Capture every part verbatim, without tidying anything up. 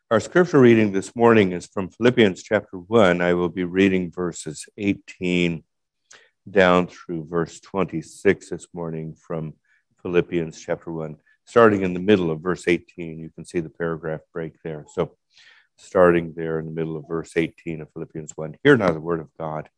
Our scripture reading this morning is from Philippians chapter one. I will be reading verses eighteen down through verse twenty-six this morning from Philippians chapter one. Starting in the middle of verse eighteen, you can see the paragraph break there. So starting there in the middle of verse eighteen of Philippians one. Hear now the word of God.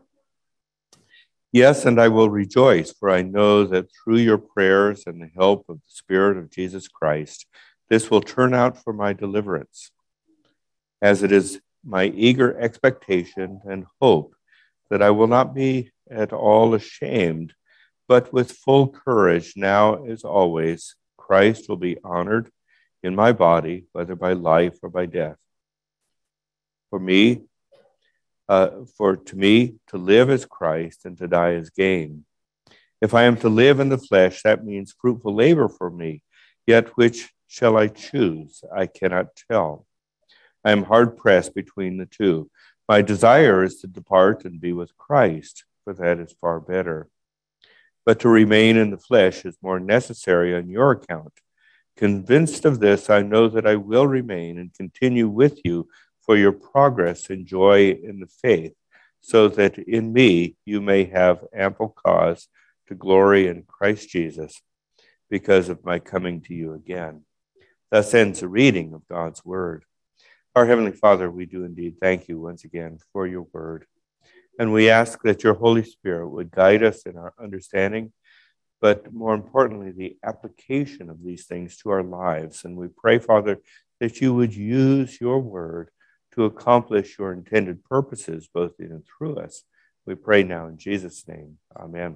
Yes, and I will rejoice, for I know that through your prayers and the help of the Spirit of Jesus Christ, this will turn out for my deliverance, as it is my eager expectation and hope that I will not be at all ashamed, but with full courage, now as always, Christ will be honored in my body, whether by life or by death. For me, uh, for to me, to live is Christ and to die is gain. If I am to live in the flesh, that means fruitful labor for me, yet which shall I choose? I cannot tell. I am hard-pressed between the two. My desire is to depart and be with Christ, for that is far better. But to remain in the flesh is more necessary on your account. Convinced of this, I know that I will remain and continue with you for your progress and joy in the faith, so that in me you may have ample cause to glory in Christ Jesus because of my coming to you again. Thus ends the reading of God's word. Our Heavenly Father, we do indeed thank you once again for your word. And we ask that your Holy Spirit would guide us in our understanding, but more importantly, the application of these things to our lives. And we pray, Father, that you would use your word to accomplish your intended purposes, both in and through us. We pray now in Jesus' name. Amen.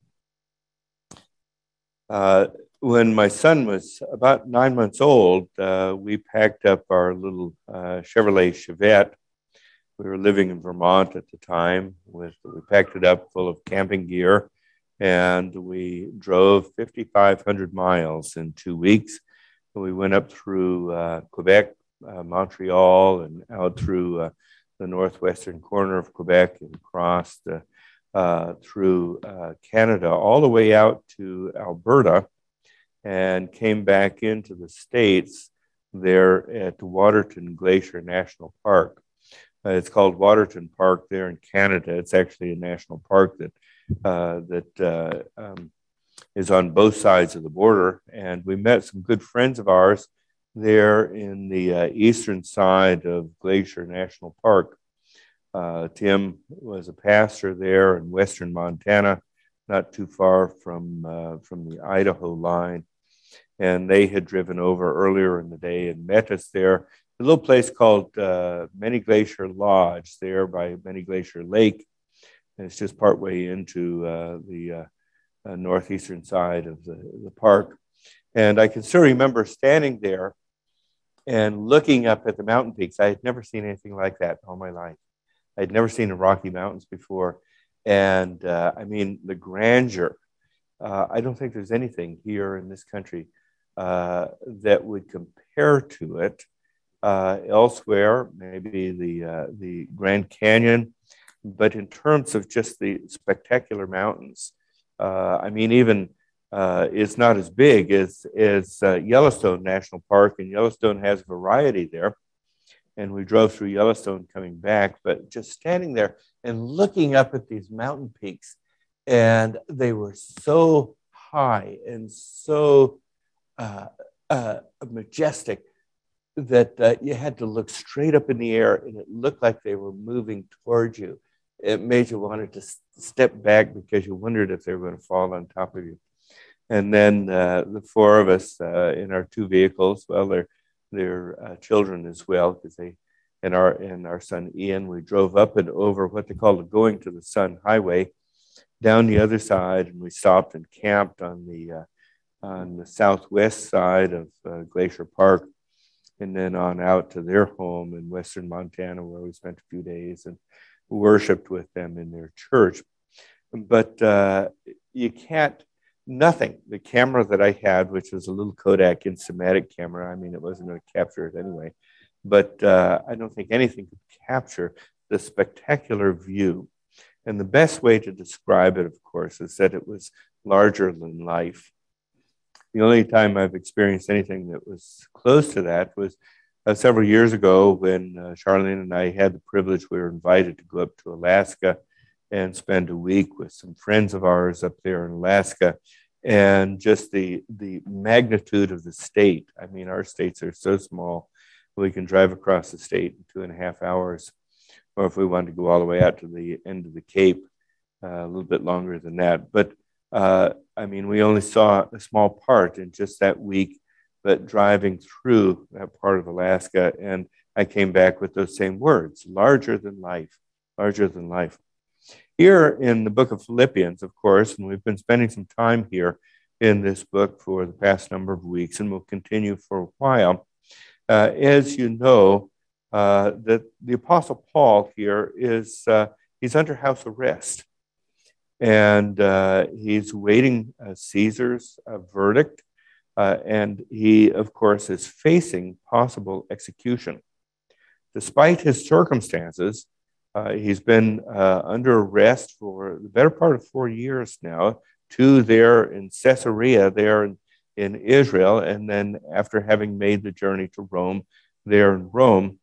Uh, when my son was about nine months old, uh, we packed up our little uh, Chevrolet Chevette. We were living in Vermont at the time. With we packed it up full of camping gear, and we drove fifty-five hundred miles in two weeks. And we went up through uh, Quebec, uh, Montreal, and out through uh, the northwestern corner of Quebec and across the Uh, through uh, Canada, all the way out to Alberta, and came back into the States there at Waterton Glacier National Park. Uh, it's called Waterton Park there in Canada. It's actually a national park that uh, that uh, um, is on both sides of the border. And we met some good friends of ours there in the uh, eastern side of Glacier National Park. Uh, Tim was a pastor there in western Montana, not too far from uh, from the Idaho line, and they had driven over earlier in the day and met us there. A little place called uh, Many Glacier Lodge there by Many Glacier Lake, and it's just partway into uh, the uh, uh, northeastern side of the, the park. And I can still remember standing there and looking up at the mountain peaks. I had never seen anything like that in all my life. I'd never seen the Rocky Mountains before. And uh, I mean, the grandeur, uh, I don't think there's anything here in this country uh, that would compare to it uh, elsewhere, maybe the, uh, the Grand Canyon. But in terms of just the spectacular mountains, uh, I mean, even uh, it's not as big as, as uh, Yellowstone National Park, and Yellowstone has variety there. And we drove through Yellowstone coming back, but just standing there and looking up at these mountain peaks, and they were so high and so uh, uh, majestic that uh, you had to look straight up in the air, and it looked like they were moving towards you. It made you want to step back because you wondered if they were going to fall on top of you. And then uh, the four of us uh, in our two vehicles, well, they're their uh, children as well, because they and our and our son Ian, we drove up and over what they call the Going to the Sun Highway, down the other side, and we stopped and camped on the uh, on the southwest side of uh, Glacier Park, and then on out to their home in western Montana, where we spent a few days and worshipped with them in their church. But uh, you can't. Nothing. The camera that I had, which was a little Kodak Instamatic camera, I mean, it wasn't going to capture it anyway, but uh, I don't think anything could capture the spectacular view. And the best way to describe it, of course, is that it was larger than life. The only time I've experienced anything that was close to that was uh, several years ago when uh, Charlene and I had the privilege, we were invited to go up to Alaska and spend a week with some friends of ours up there in Alaska. And just the, the magnitude of the state. I mean, our states are so small, we can drive across the state in two and a half hours. Or if we wanted to go all the way out to the end of the Cape, uh, a little bit longer than that. But uh, I mean, we only saw a small part in just that week, but driving through that part of Alaska, and I came back with those same words, larger than life, larger than life. Here in the book of Philippians, of course, and we've been spending some time here in this book for the past number of weeks, and we'll continue for a while. Uh, as you know, uh, that the Apostle Paul here is, uh, he's under house arrest. And uh, he's waiting uh, Caesar's uh, verdict. Uh, and he, of course, is facing possible execution. Despite his circumstances, uh, he's been uh, under arrest for the better part of four years now, two there in Caesarea, there in, in Israel, and then after having made the journey to Rome, there in Rome.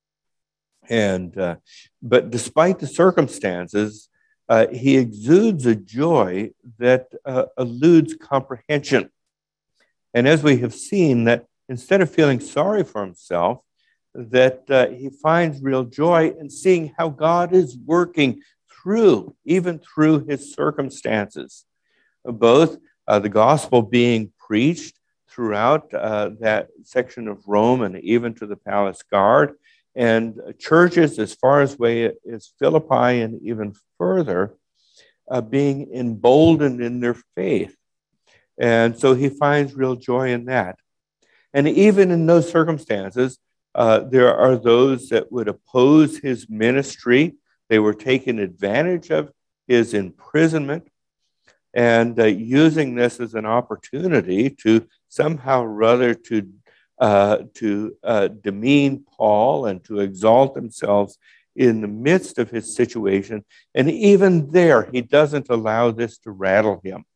And uh, but despite the circumstances, uh, he exudes a joy that uh, eludes comprehension. And as we have seen, that instead of feeling sorry for himself, that uh, he finds real joy in seeing how God is working through, even through his circumstances. Both uh, the gospel being preached throughout uh, that section of Rome and even to the palace guard, and churches as far as way as Philippi and even further uh, being emboldened in their faith. And so he finds real joy in that. And even in those circumstances, uh, there are those that would oppose his ministry. They were taking advantage of his imprisonment and uh, using this as an opportunity to somehow or other to, uh, to uh, demean Paul and to exalt themselves in the midst of his situation. And even there, he doesn't allow this to rattle him.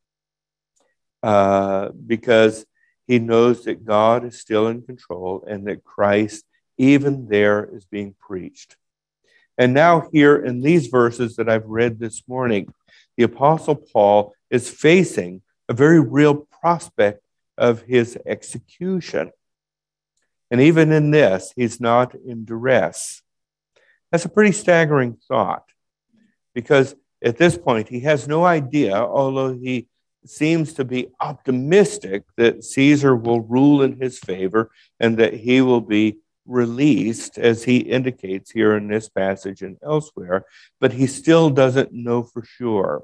Uh, because he knows that God is still in control and that Christ, even there, is being preached. And now here in these verses that I've read this morning, the Apostle Paul is facing a very real prospect of his execution. And even in this, he's not in duress. That's a pretty staggering thought, because at this point, he has no idea, although he seems to be optimistic that Caesar will rule in his favor and that he will be released, as he indicates here in this passage and elsewhere, but he still doesn't know for sure.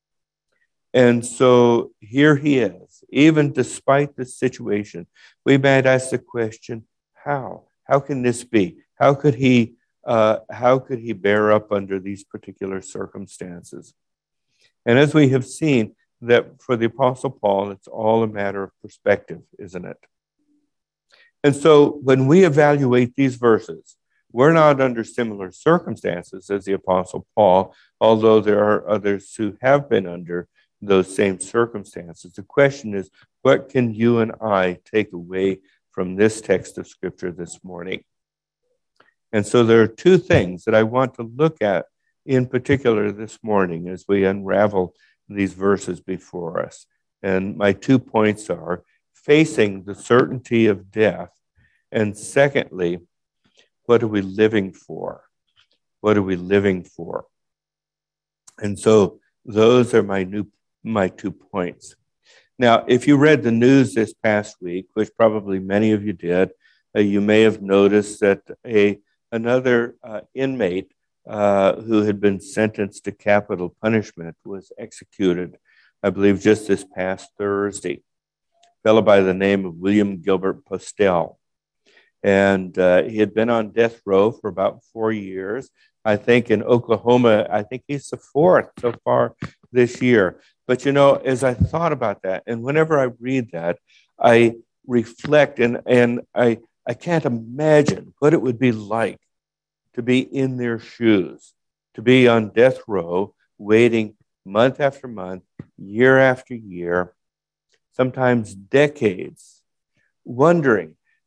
And so here he is, even despite the situation. We might ask the question, how? How can this be? How could he, uh, how could he bear up under these particular circumstances? And as we have seen, that for the Apostle Paul, it's all a matter of perspective, isn't it? And so when we evaluate these verses, we're not under similar circumstances as the Apostle Paul, although there are others who have been under those same circumstances. The question is, what can you and I take away from this text of Scripture this morning? And so there are two things that I want to look at in particular this morning as we unravel these verses before us. And my two points are facing the certainty of death, and secondly, what are we living for? What are we living for? And so those are my new my two points. Now, if you read the news this past week, which probably many of you did, uh, you may have noticed that a another uh, inmate Uh, who had been sentenced to capital punishment was executed, I believe, just this past Thursday. A fellow by the name of William Gilbert Postel. And uh, he had been on death row for about four years. I think in Oklahoma, I think he's the fourth so far this year. But, you know, as I thought about that, and whenever I read that, I reflect, and, and I, I can't imagine what it would be like to be in their shoes, to be on death row, waiting month after month, year after year, sometimes decades, wondering,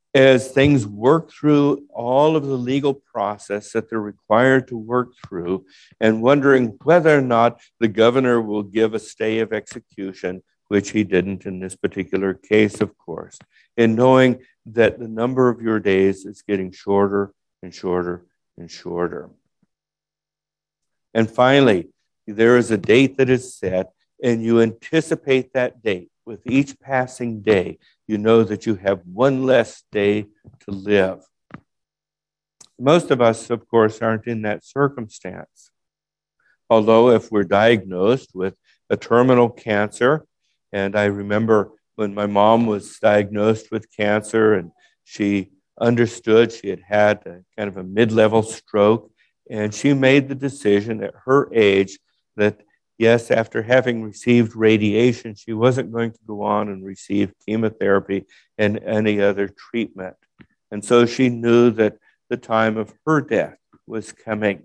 as things work through all of the legal process that they're required to work through, and wondering whether or not the governor will give a stay of execution, which he didn't in this particular case, of course, and knowing that the number of your days is getting shorter and shorter and shorter. And finally, there is a date that is set, and you anticipate that date. With each passing day, you know that you have one less day to live. Most of us, of course, aren't in that circumstance. Although if we're diagnosed with a terminal cancer, and I remember when my mom was diagnosed with cancer and she understood she had had a kind of a mid-level stroke, and she made the decision at her age that yes, after having received radiation, she wasn't going to go on and receive chemotherapy and any other treatment. And so she knew that the time of her death was coming.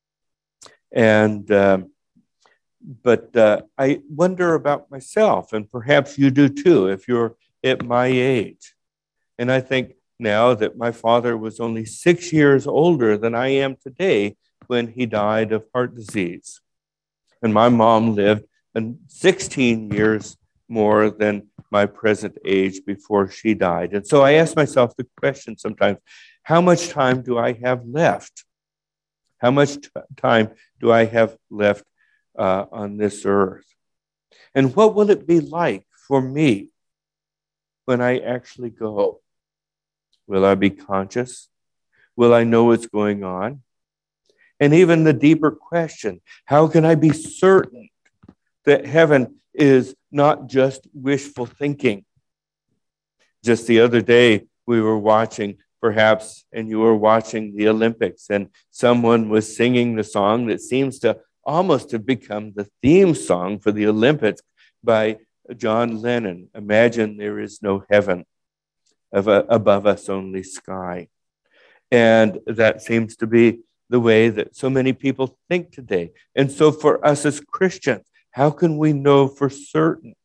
And, um, but uh, I wonder about myself, and perhaps you do too, if you're at my age. And I think now that my father was only six years older than I am today when he died of heart disease. And my mom lived sixteen years more than my present age before she died. And so I ask myself the question sometimes, how much time do I have left? How much t- time do I have left uh, on this earth? And what will it be like for me when I actually go? Will I be conscious? Will I know what's going on? And even the deeper question, how can I be certain that heaven is not just wishful thinking? Just the other day, we were watching, perhaps, and you were watching the Olympics, and someone was singing the song that seems to almost have become the theme song for the Olympics by John Lennon. Imagine there is no heaven, above us only sky. And that seems to be the way that so many people think today. And so for us as Christians, how can we know for certain?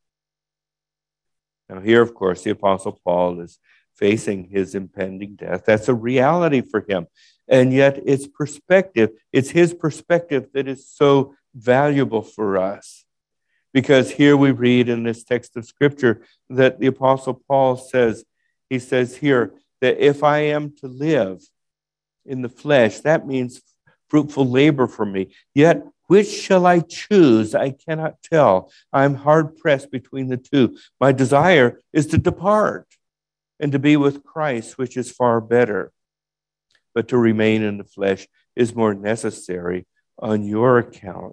Now here, of course, the Apostle Paul is facing his impending death. That's a reality for him. And yet it's perspective. It's his perspective that is so valuable for us. Because here we read in this text of Scripture that the Apostle Paul says, he says here, that if I am to live in the flesh, that means fruitful labor for me. Yet, which shall I choose? I cannot tell. I'm hard pressed between the two. My desire is to depart and to be with Christ, which is far better. But to remain in the flesh is more necessary on your account.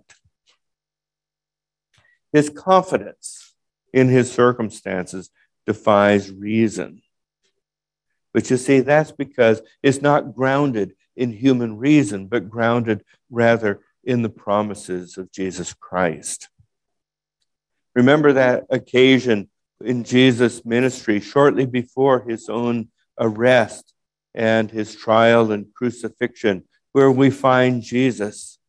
His confidence in his circumstances defies reason. But you see, that's because it's not grounded in human reason, but grounded rather in the promises of Jesus Christ. Remember that occasion in Jesus' ministry shortly before his own arrest and his trial and crucifixion, where we find Jesus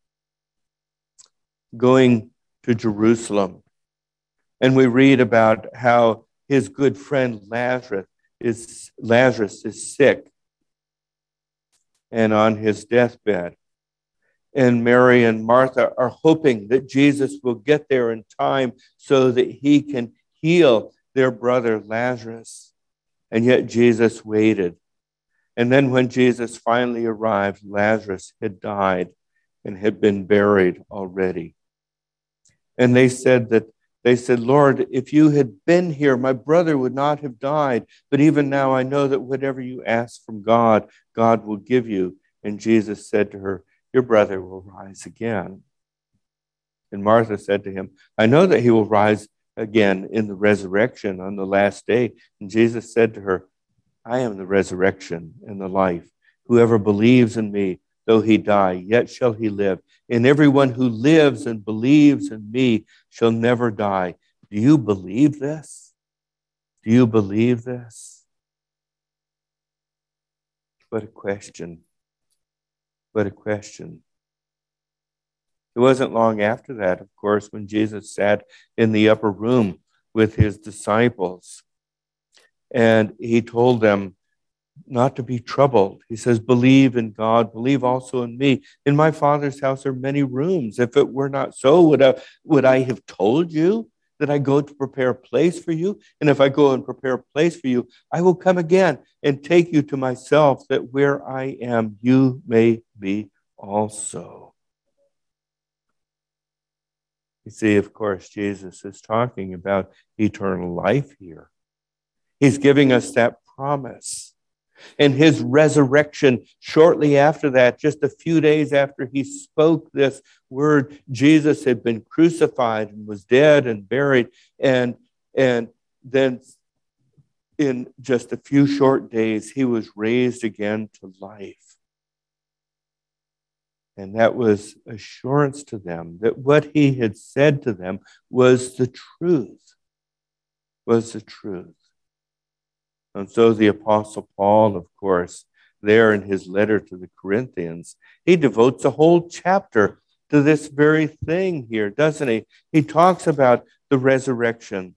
going to Jerusalem. And we read about how his good friend Lazarus is Lazarus is sick and on his deathbed. And Mary and Martha are hoping that Jesus will get there in time so that he can heal their brother Lazarus. And yet Jesus waited. And then when Jesus finally arrived, Lazarus had died and had been buried already. And they said that They said, Lord, if you had been here, my brother would not have died. But even now I know that whatever you ask from God, God will give you. And Jesus said to her, your brother will rise again. And Martha said to him, I know that he will rise again in the resurrection on the last day. And Jesus said to her, I am the resurrection and the life. Whoever believes in me, though he die, yet shall he live. And everyone who lives and believes in me shall never die. Do you believe this? Do you believe this? What a question. What a question. It wasn't long after that, of course, when Jesus sat in the upper room with his disciples. And he told them not to be troubled. He says, believe in God, believe also in me. In my Father's house are many rooms. If it were not so, would I, would I have told you that I go to prepare a place for you? And if I go and prepare a place for you, I will come again and take you to myself, that where I am, you may be also. You see, of course, Jesus is talking about eternal life here. He's giving us that promise. And his resurrection shortly after that, just a few days after he spoke this word, Jesus had been crucified and was dead and buried. And, and then in just a few short days, he was raised again to life. And that was assurance to them that what he had said to them was the truth, was the truth. And so the Apostle Paul, of course, there in his letter to the Corinthians, he devotes a whole chapter to this very thing here, doesn't he? He talks about the resurrection.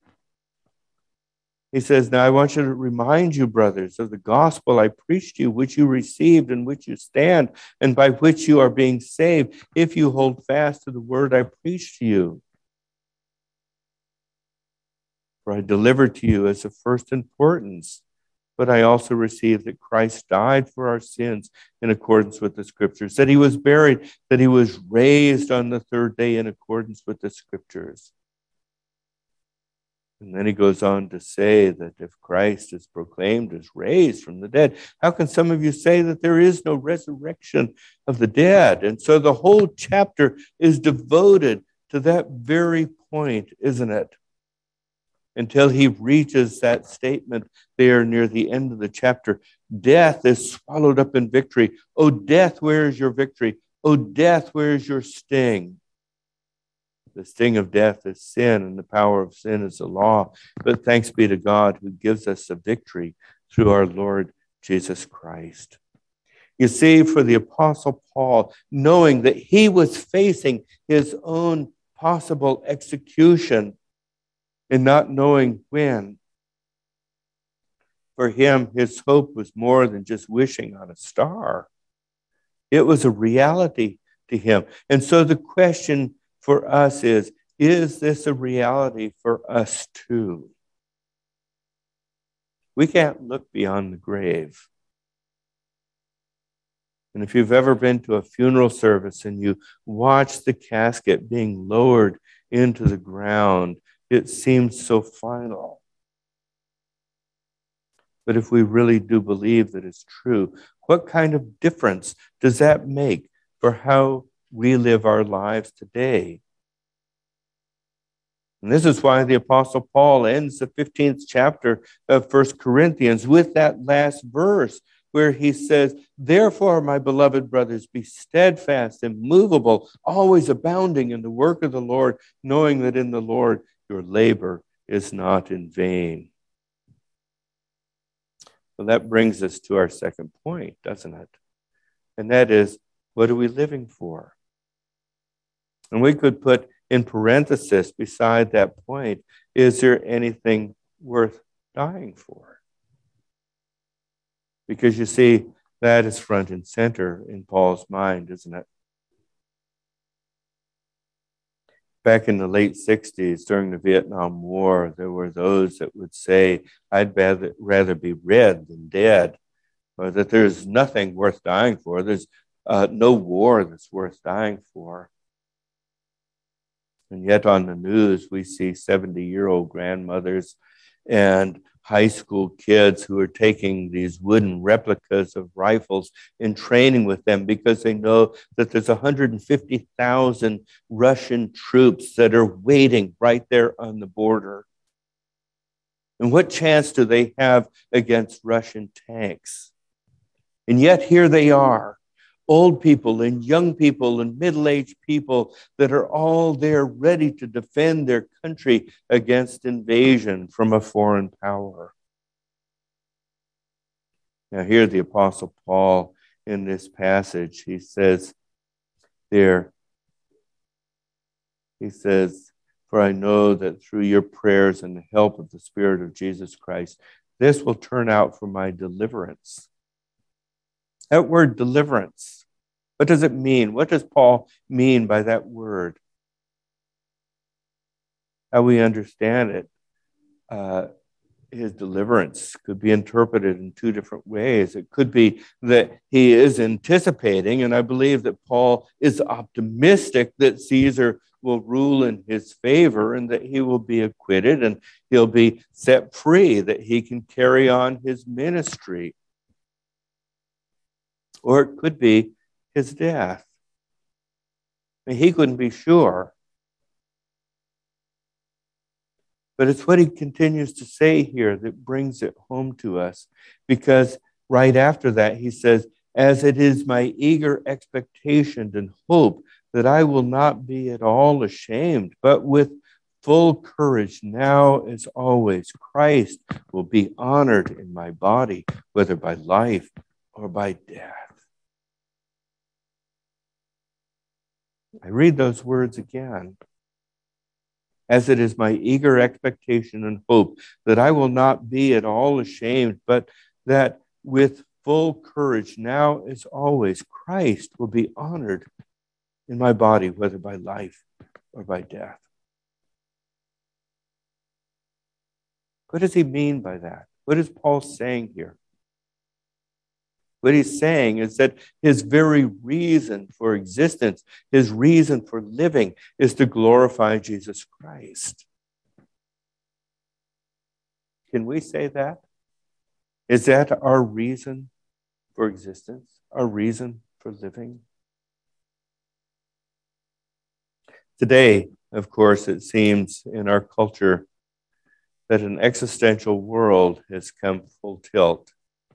He says, now I want you to remind you, brothers, of the gospel I preached to you, which you received, in which you stand, and by which you are being saved, if you hold fast to the word I preached to you. For I delivered to you as of first importance, but I also received that Christ died for our sins in accordance with the scriptures, that he was buried, that he was raised on the third day in accordance with the scriptures. And then he goes on to say that if Christ is proclaimed as raised from the dead, how can some of you say that there is no resurrection of the dead? And so the whole chapter is devoted to that very point, isn't it? Until he reaches that statement there near the end of the chapter. Death is swallowed up in victory. Oh, death, where is your victory? Oh, death, where is your sting? The sting of death is sin, and the power of sin is the law. But thanks be to God who gives us the victory through our Lord Jesus Christ. You see, for the Apostle Paul, knowing that he was facing his own possible execution and not knowing when, for him, his hope was more than just wishing on a star. It was a reality to him. And so the question for us is, is this a reality for us too? We can't look beyond the grave. And if you've ever been to a funeral service and you watch the casket being lowered into the ground, it seems so final. But if we really do believe that it's true, what kind of difference does that make for how we live our lives today? And this is why the Apostle Paul ends the fifteenth chapter of First Corinthians with that last verse where he says, therefore, my beloved brothers, be steadfast, immovable, always abounding in the work of the Lord, knowing that in the Lord your labor is not in vain. Well, that brings us to our second point, doesn't it? And that is, what are we living for? And we could put in parenthesis beside that point, is there anything worth dying for? Because you see, that is front and center in Paul's mind, isn't it? Back in the late sixties, during the Vietnam War, there were those that would say, I'd rather, rather be red than dead, or that there's nothing worth dying for. There's uh, no war that's worth dying for. And yet on the news, we see seventy-year-old grandmothers and high school kids who are taking these wooden replicas of rifles and training with them because they know that there's one hundred fifty thousand Russian troops that are waiting right there on the border. And what chance do they have against Russian tanks? And yet here they are, old people and young people and middle-aged people that are all there ready to defend their country against invasion from a foreign power. Now here the Apostle Paul in this passage, he says there, he says, for I know that through your prayers and the help of the Spirit of Jesus Christ, This will turn out for my deliverance. That word deliverance, what does it mean? What does Paul mean by that word? How we understand it, uh, his deliverance could be interpreted in two different ways. It could be that he is anticipating, and I believe that Paul is optimistic that Caesar will rule in his favor and that he will be acquitted and he'll be set free, that he can carry on his ministry. Or it could be his death. I mean, he couldn't be sure. But it's what he continues to say here that brings it home to us. Because right after that, he says, as it is my eager expectation and hope that I will not be at all ashamed, but with full courage now as always, Christ will be honored in my body, whether by life or by death. I read those words again. As it is my eager expectation and hope that I will not be at all ashamed, but that with full courage, now as always, Christ will be honored in my body, whether by life or by death. What does he mean by that? What is Paul saying here? What he's saying is that his very reason for existence, his reason for living, is to glorify Jesus Christ. Can we say that? Is that our reason for existence, our reason for living? Today, of course, it seems in our culture that an existential world has come full tilt.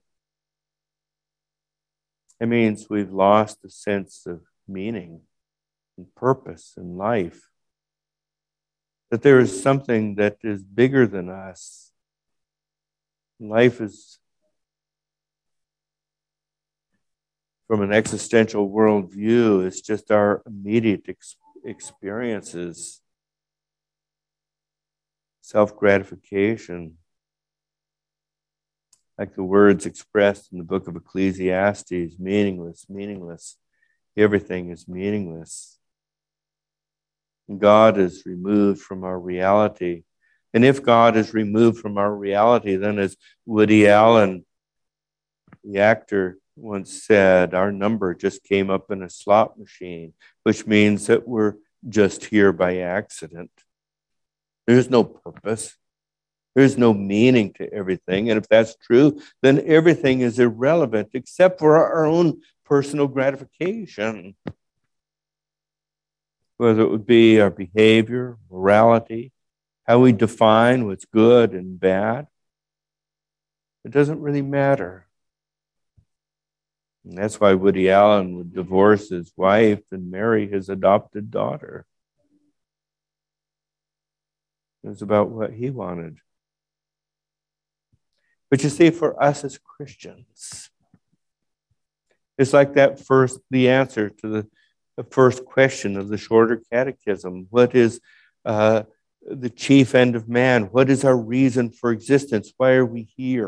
It means we've lost a sense of meaning and purpose in life. That there is something that is bigger than us. Life is, from an existential worldview, is just our immediate ex- experiences, self-gratification. Like the words expressed in the book of Ecclesiastes, meaningless, meaningless. Everything is meaningless. And God is removed from our reality. And if God is removed from our reality, then as Woody Allen, the actor, once said, our number just came up in a slot machine, which means that we're just here by accident. There's no purpose. There's no meaning to everything. And if that's true, then everything is irrelevant except for our own personal gratification. Whether it would be our behavior, morality, how we define what's good and bad, it doesn't really matter. And that's why Woody Allen would divorce his wife and marry his adopted daughter. It was about what he wanted. But you see, for us as Christians, it's like that first, the answer to the, the first question of the shorter catechism. What is uh, the chief end of man? What is our reason for existence? Why are we here?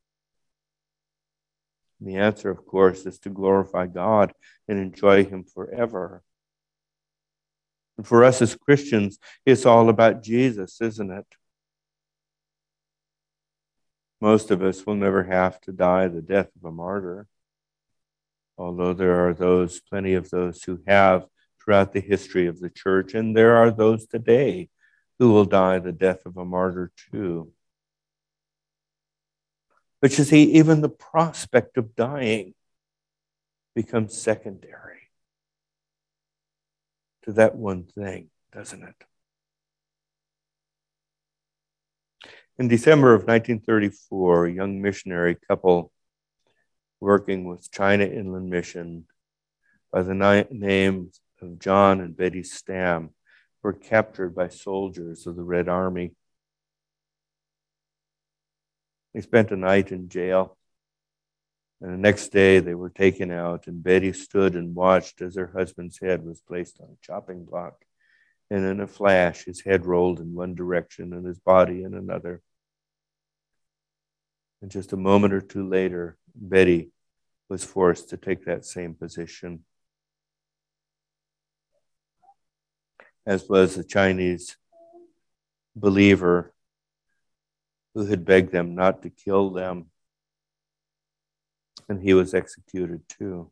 And the answer, of course, is to glorify God and enjoy him forever. And for us as Christians, it's all about Jesus, isn't it? Most of us will never have to die the death of a martyr, although there are those, plenty of those who have throughout the history of the church, and there are those today who will die the death of a martyr too. But you see, even the prospect of dying becomes secondary to that one thing, doesn't it? In December of nineteen thirty-four, a young missionary couple working with China Inland Mission by the name of John and Betty Stam were captured by soldiers of the Red Army. They spent a night in jail, and the next day they were taken out, and Betty stood and watched as her husband's head was placed on a chopping block. And in a flash, his head rolled in one direction and his body in another. And just a moment or two later, Betty was forced to take that same position, as was the Chinese believer who had begged them not to kill them, and he was executed too.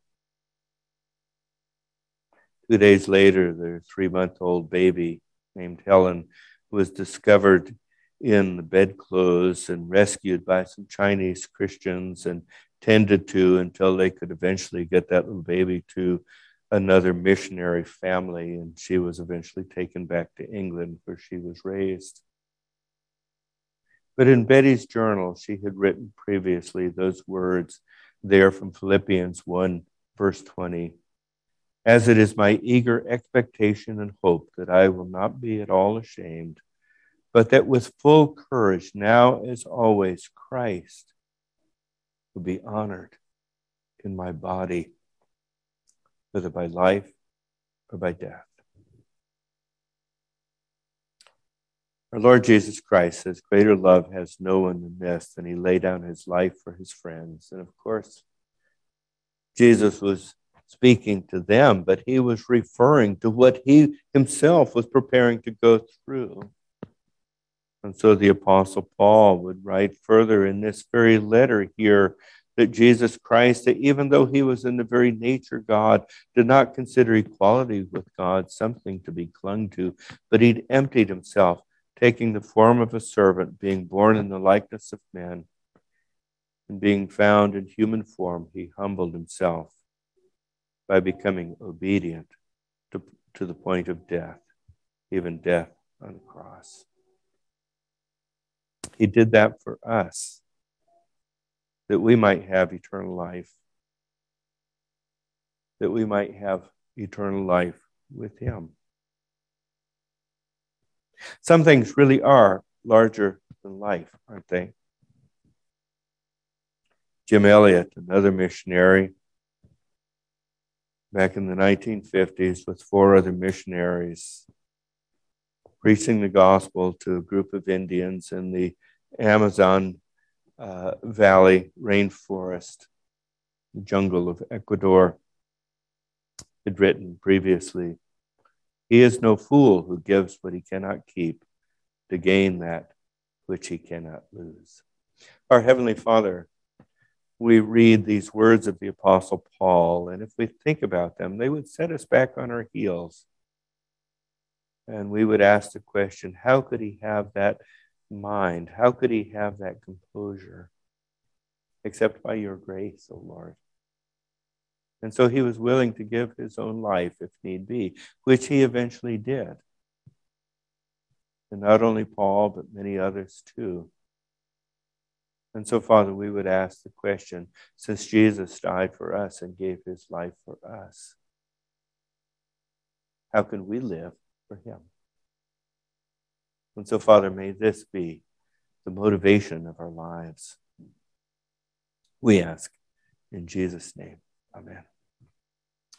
Two days later, their three-month-old baby named Helen was discovered in the bedclothes and rescued by some Chinese Christians and tended to until they could eventually get that little baby to another missionary family, and she was eventually taken back to England where she was raised. But in Betty's journal, she had written previously those words there from Philippians one, verse twenty. As it is my eager expectation and hope that I will not be at all ashamed, but that with full courage, now as always, Christ will be honored in my body, whether by life or by death. Our Lord Jesus Christ says, greater love has no one than this, and he laid down his life for his friends. And of course, Jesus was speaking to them, but he was referring to what he himself was preparing to go through. And so the Apostle Paul would write further in this very letter here that Jesus Christ, that even though he was in the very nature God, did not consider equality with God something to be clung to, but he'd emptied himself, taking the form of a servant, being born in the likeness of men, and being found in human form, he humbled himself by becoming obedient to, to the point of death, even death on the cross. He did that for us, that we might have eternal life, that we might have eternal life with him. Some things really are larger than life, aren't they? Jim Elliot, another missionary, back in the nineteen fifties with four other missionaries, preaching the gospel to a group of Indians in the Amazon uh, Valley rainforest, the jungle of Ecuador, had written previously, he is no fool who gives what he cannot keep to gain that which he cannot lose. Our Heavenly Father, we read these words of the Apostle Paul, and if we think about them, they would set us back on our heels. And we would ask the question, how could he have that mind? How could he have that composure? Except by your grace, O Lord. And so he was willing to give his own life if need be, which he eventually did. And not only Paul, but many others too. And so, Father, we would ask the question, since Jesus died for us and gave his life for us, how can we live for him? And so, Father, may this be the motivation of our lives. We ask in Jesus' name. Amen.